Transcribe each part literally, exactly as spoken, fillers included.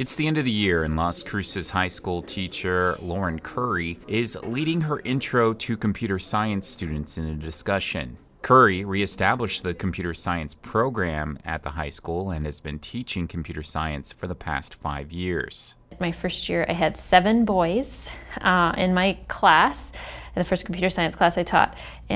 It's the end of the year, and Las Cruces High School teacher Lauren Curry is leading her intro to computer science students in a discussion. Curry reestablished the computer science program at the high school and has been teaching computer science for the past five years. My first year, I had seven boys uh, in my class, in the first computer science class I taught.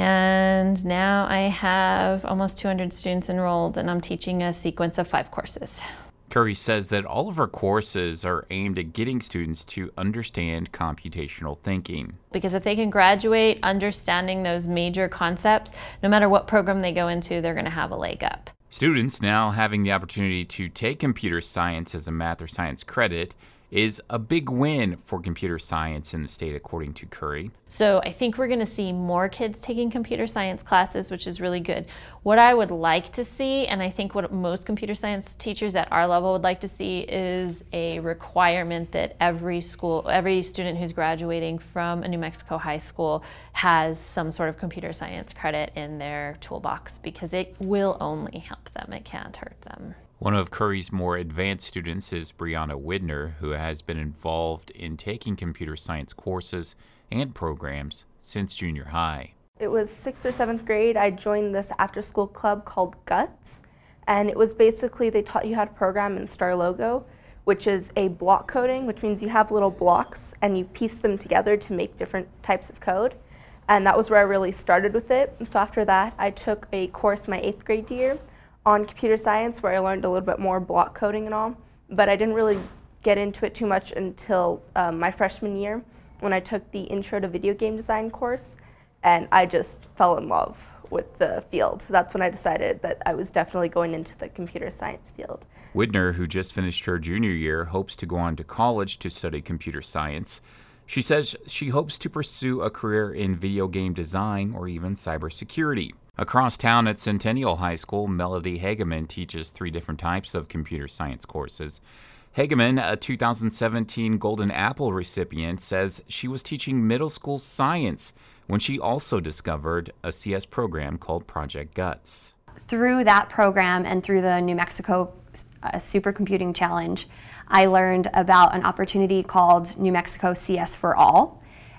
And now I have almost two hundred students enrolled, and I'm teaching a sequence of five courses. Curry says that all of her courses are aimed at getting students to understand computational thinking. Because if they can graduate understanding those major concepts, no matter what program they go into, they're going to have a leg up. Students now having the opportunity to take computer science as a math or science credit is a big win for computer science in the state, according to Curry. So I think we're going to see more kids taking computer science classes, which is really good. What I would like to see, and I think what most computer science teachers at our level would like to see, is a requirement that every school, every student who's graduating from a New Mexico high school has some sort of computer science credit in their toolbox, because it will only help them. It can't hurt them. One of Curry's more advanced students is Brianna Widner, who has been involved in taking computer science courses and programs since junior high. It was sixth or seventh grade. I joined this after-school club called Guts, and it was basically they taught you how to program in StarLogo, which is a block coding, which means you have little blocks and you piece them together to make different types of code. And that was where I really started with it. So after that, I took a course my eighth grade year on computer science, where I learned a little bit more block coding and all, but I didn't really get into it too much until um, my freshman year when I took the Intro to Video Game Design course, and I just fell in love with the field. So that's when I decided that I was definitely going into the computer science field. Widner, who just finished her junior year, hopes to go on to college to study computer science. She says she hopes to pursue a career in video game design or even cybersecurity. Across town at Centennial High School, Melody Hageman teaches three different types of computer science courses. Hageman, a two thousand seventeen Golden Apple recipient, says she was teaching middle school science when she also discovered a C S program called Project Guts. Through that program and through the New Mexico uh, Supercomputing Challenge, I learned about an opportunity called New Mexico C S for All,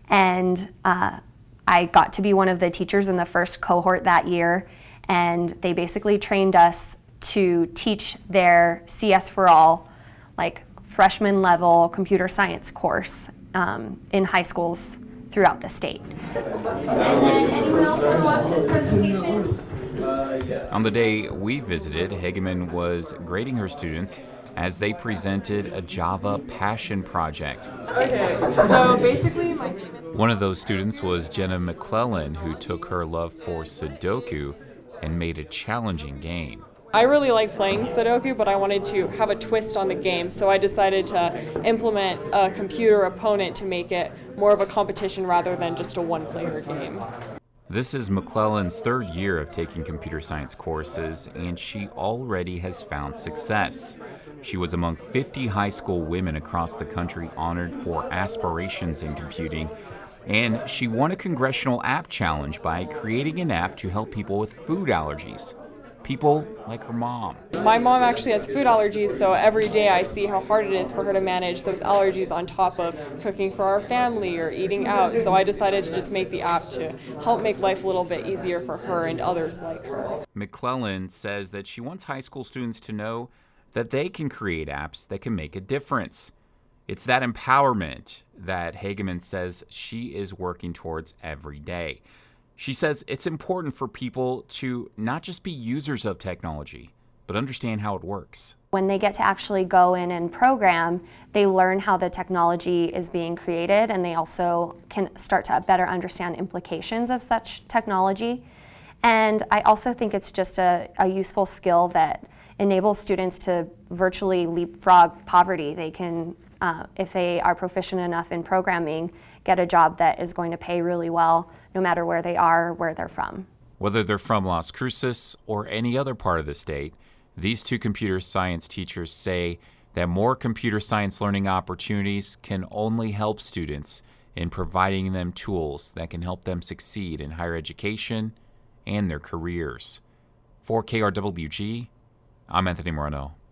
and uh, I got to be one of the teachers in the first cohort that year, and they basically trained us to teach their C S for All, like freshman level computer science course um, in high schools throughout the state. And then anyone else want to watch this presentation? Uh, yeah. On the day we visited, Hageman was grading her students as they presented a Java passion project. Okay, so basically my name is... One of those students was Jenna McClellan, who took her love for Sudoku and made a challenging game. I really like playing Sudoku, but I wanted to have a twist on the game, so I decided to implement a computer opponent to make it more of a competition rather than just a one-player game. This is McClellan's third year of taking computer science courses, and she already has found success. She was among fifty high school women across the country honored for aspirations in computing, and she won a congressional app challenge by creating an app to help people with food allergies. People like her mom. My mom actually has food allergies, so every day I see how hard it is for her to manage those allergies on top of cooking for our family or eating out. So I decided to just make the app to help make life a little bit easier for her and others like her. McClellan says that she wants high school students to know that they can create apps that can make a difference. It's that empowerment that Hageman says she is working towards every day. She says it's important for people to not just be users of technology, but understand how it works. When they get to actually go in and program, they learn how the technology is being created, and they also can start to better understand implications of such technology. And I also think it's just a, a useful skill that enables students to virtually leapfrog poverty. They can, uh, if they are proficient enough in programming, get a job that is going to pay really well, no matter where they are or where they're from. Whether they're from Las Cruces or any other part of the state, these two computer science teachers say that more computer science learning opportunities can only help students in providing them tools that can help them succeed in higher education and their careers. For K R W G, I'm Anthony Moreno.